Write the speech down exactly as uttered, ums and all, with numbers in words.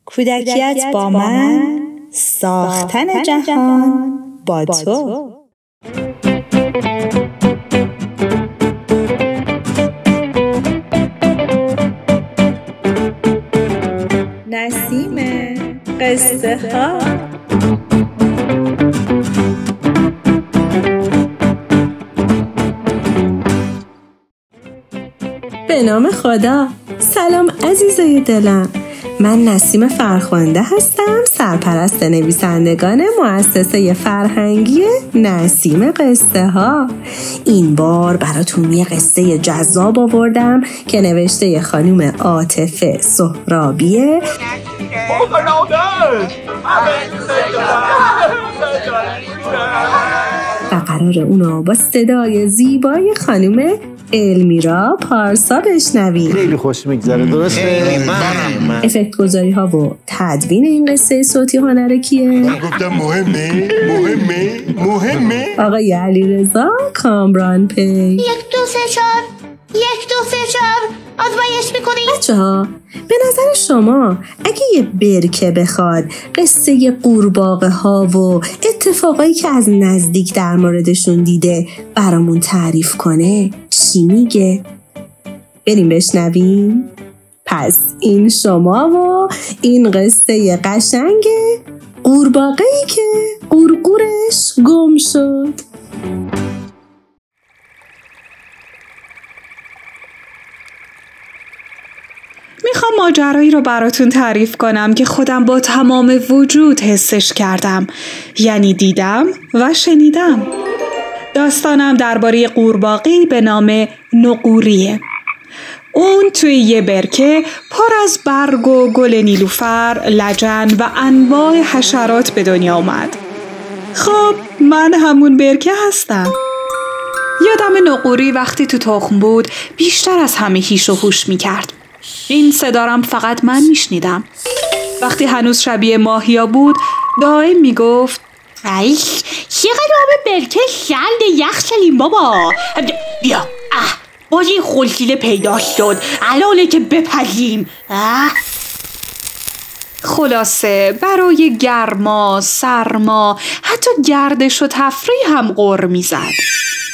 کودکیت با من، ساختن جهان با تو. نسیم قصه ها. به نام خدا. سلام عزیزای دلم، من نسیم فرخنده هستم، سرپرست نویسندگان مؤسسه فرهنگی نسیم قصه ها. این بار براتون یه قصه جذاب آوردم که نوشته خانم عاطفه سهرابیه و قرار اونو با صدای زیبای خانم المیرا پارسا بشنوید. خیلی خوش میگذره، درسته؟ افکت گذاری ها و تدوین این قصه صوتی هنر کیه؟ من گفتم مهمه مهمه مهمه آقای علیرضا کامران پی. یک دو سه چهار یک دو سه چهار آزمایش میکنی؟ بچه ها، به نظر شما اگه یه برکه بخواد قصه قورباغه ها و اتفاقایی که از نزدیک در موردشون دیده برامون تعریف کنه چی میگه؟ بریم بشنویم؟ پس این شما و این قصه قشنگ قورباغه‌ای که قورقورش گم شد. میخوام ماجرایی رو براتون تعریف کنم که خودم با تمام وجود حسش کردم، یعنی دیدم و شنیدم. داستانم درباره قورباغه‌ای به نام نقوریه. اون توی یه برکه پر از برگ و گل نیلوفر، لجن و انواع حشرات به دنیا اومد. خب من همون برکه هستم. یادم نقوری وقتی تو تخم بود بیشتر از همه هیش و هوش میکرد. این صدارم فقط من میشنیدم. وقتی هنوز شبیه ماهیا بود دائم میگفت ایش چقدر آب برکه شلد یخ شلیم بابا. بیا اه باز این خلسیله پیدا شد، الانه که بپزیم. خلاصه برای گرما، سرما، حتی گردش و تفریح هم غر میزد.